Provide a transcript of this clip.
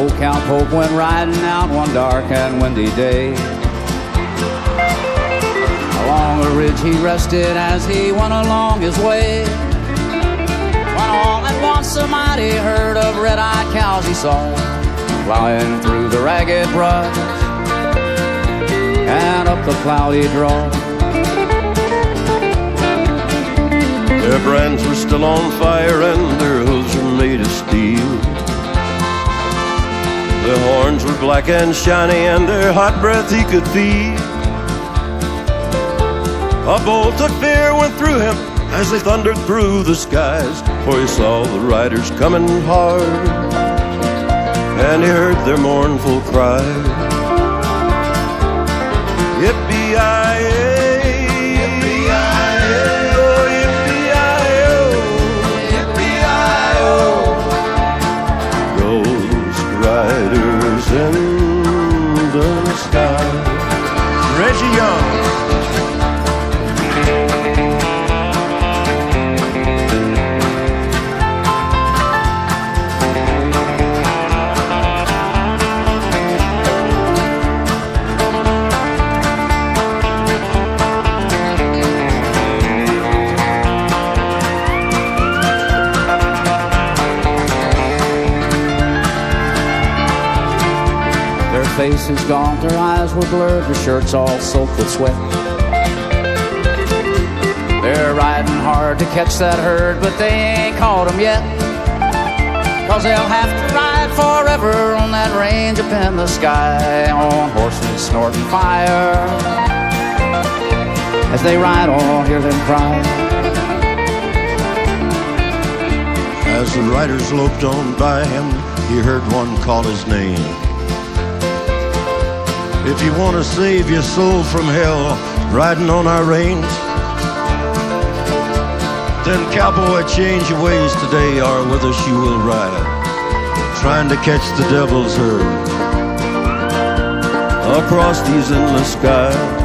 Old Count Pope went riding out one dark and windy day. Along a ridge he rested as he went along his way, when all at once a mighty herd of red-eyed cows he saw, flying through the ragged brush and up the cloudy draw. Their brands were still on fire and their hooves were made of steel. Their horns were black and shiny and their hot breath he could feel. A bolt of fear went through him as they thundered through the skies, for he saw the riders coming hard and he heard their mournful cry. Yippee-yi-yi! Riders in the sky. Reggie Young. Faces gaunt, their eyes were blurred, their shirts all soaked with sweat. They're riding hard to catch that herd, but they ain't caught 'em yet. 'Cause they'll have to ride forever on that range up in the sky, on horses snorting fire. As they ride on, hear them cry. As the riders loped on by him, he heard one call his name. If you want to save your soul from hell, riding on our range, then cowboy, change your ways today, or with us you will ride, trying to catch the devil's herd across these endless skies.